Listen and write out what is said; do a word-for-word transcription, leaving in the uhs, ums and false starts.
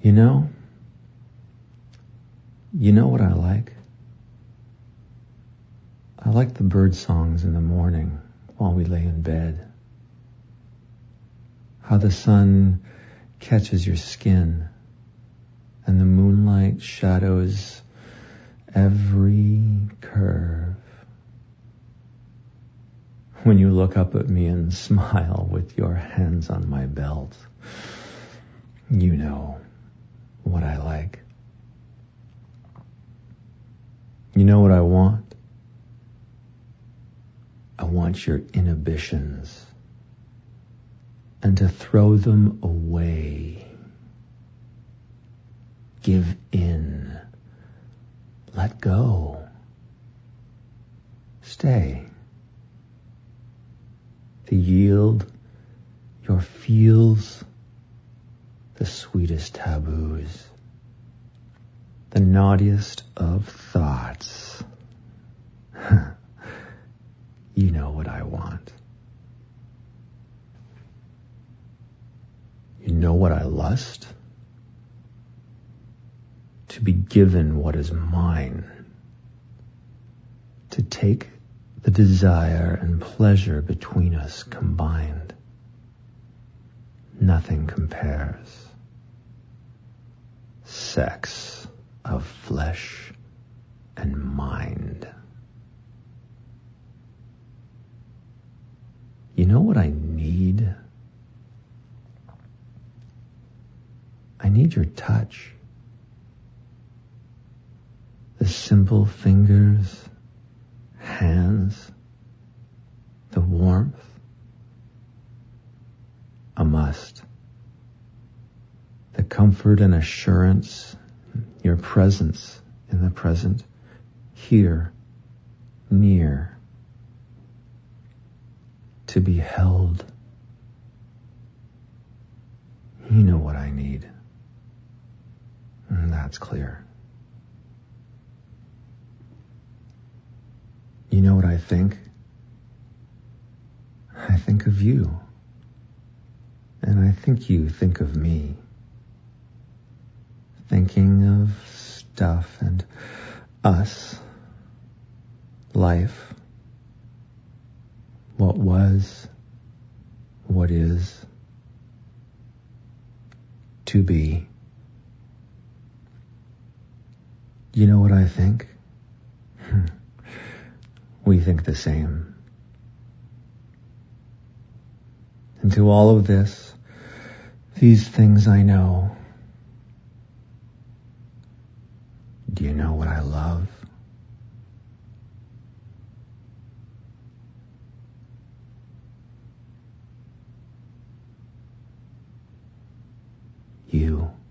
You know, you know what I like? I like the bird songs in the morning while we lay in bed. How the sun catches your skin and the moonlight shadows every curve. When you look up at me and smile with your hands on my belt, you know what I like. You know what I want? I want your inhibitions and to throw them away. Give in. Let go. Stay. To yield your feels, the sweetest taboos, the naughtiest of thoughts. You know what I want. You know what I lust? To be given what is mine. To take the desire and pleasure between us combined. Nothing compares. Sex of flesh and mind. You know what I need? I need your touch. The simple fingers, hands, the warmth. A must. The comfort and assurance, your presence in the present, here, near. To be held. You know what I need. And that's clear. You know what I think? I think of you. And I think you think of me. Thinking of stuff and us. Life. What was. What is. To be. You know what I think? We think the same. And to all of this, these things I know. Do you know what I love? You.